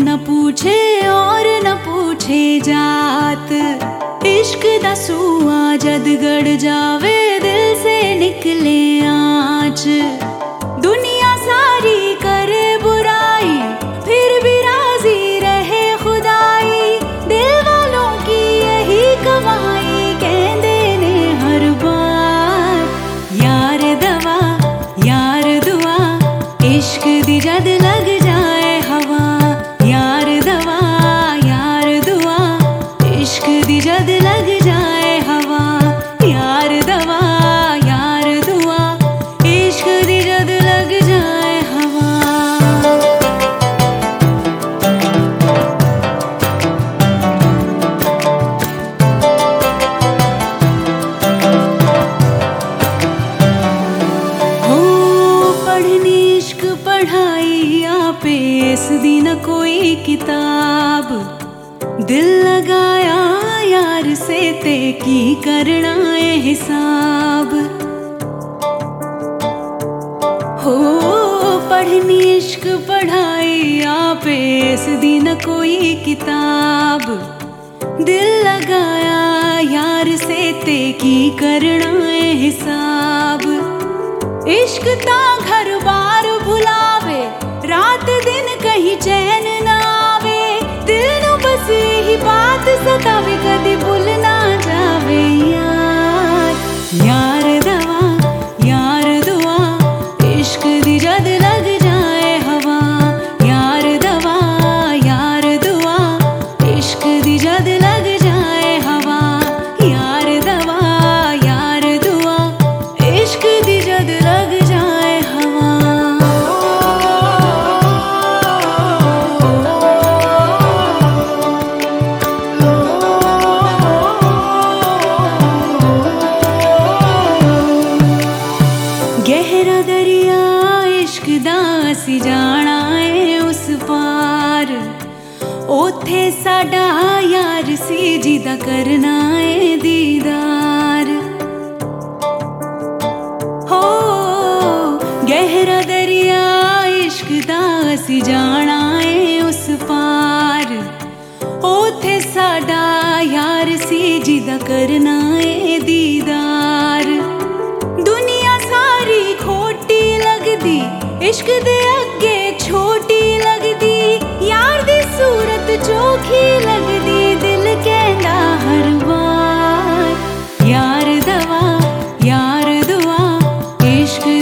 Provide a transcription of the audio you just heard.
न पूछे और न पूछे जात। इश्क दा सूआ जद गड़ जावे दिल से निकले आँच। दुनिया सारी करे बुराई फिर भी राजी रहे खुदाई। दिल वालों की यही कमाई कहंदे ने हर बार। यार दवा यार दुआ इश्क दी जद लग जाए हवा। यार दवा यार दुआ इश्क दी जद लग जाए हवा। यार दवा यार दुआ इश्क दी जद लग जाए हवा। हो पढ़नी इश्क पढ़ाई आपे इस दी न कोई किताब। दिल लगाया यार से ते की करना है हिसाब। हो पढ़नी इश्क पढ़ाई आपे इस दी न कोई किताब। दिल लगाया यार से ते की करना है हिसाब। इश्क ता घर बार भुलावे रात दिन कहीं चैन ना आवे। दिल नू बस यही बात सतावे कदी भूल ना जावे यार। यार दवा यार दुआ इश्क दी जद लग जाए हवा। यार दवा यार दुआ इश्क दी जद लग जाए हवा। यार दवा यार दुआ इश्क दी जद लग जाए हवा। गहरा दरिया इश्क दा असी जाना है उस पार। ओथे साडा यार सी जिदा करना है दीदार। हो गहरा दरिया इश्क दा असी जाना है उस पार। ओथे साडा यार सी जिदा करना है दीदार। दुनिया सारी खोटी लगदी इश्क दे अगे छोटी लगदी। यार दी सूरत चोखी लगदी दिल कहंदा हर बार। यार दवा यार दुआ इश्क